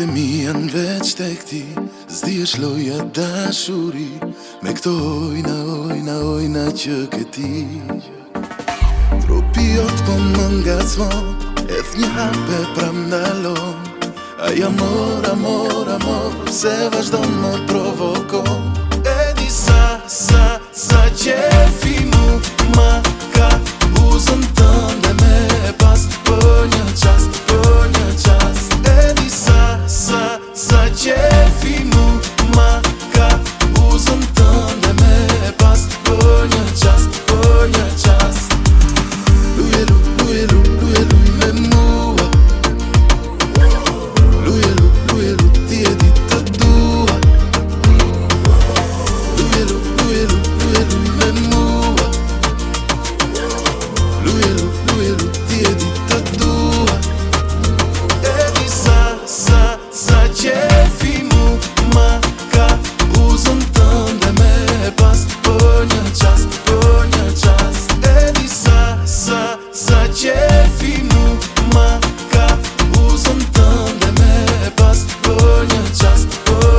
e mi janë veç tek ti, s'dihesh loja dashuri, me këto ojna që këti. Trupi jot po më ngacmon, eth një hape pra mdalon. Ai amor, se vazhdon më provokon. E di sa qefi mu ma ka buzën tënde me pas për një qast. E di sa qefi mu ma ka buzën tënde me pas për një qast. Luje me mua. Luje ti e di të dua. Luje me mua. Luje ti e di të dua. E di sa qefi mu ma ka buzën tënde me pas për një qast. E di sa qefi mu ma ka buzën tënde me pas për një qast.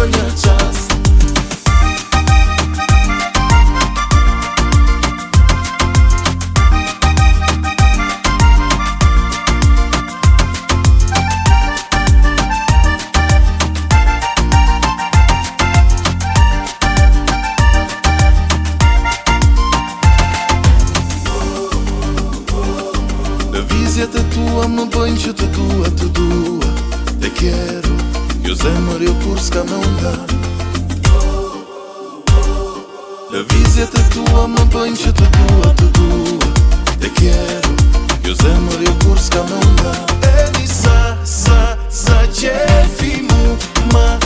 Lëvizjet e tua më bëjnë që të dua. Te quiero, jo zemër jo kur s'ka me unda. Lëvizjet e tua më bëjnë që të dua. Te quiero, jo zemër jo kur s'ka me unda. E di sa qefi mu ma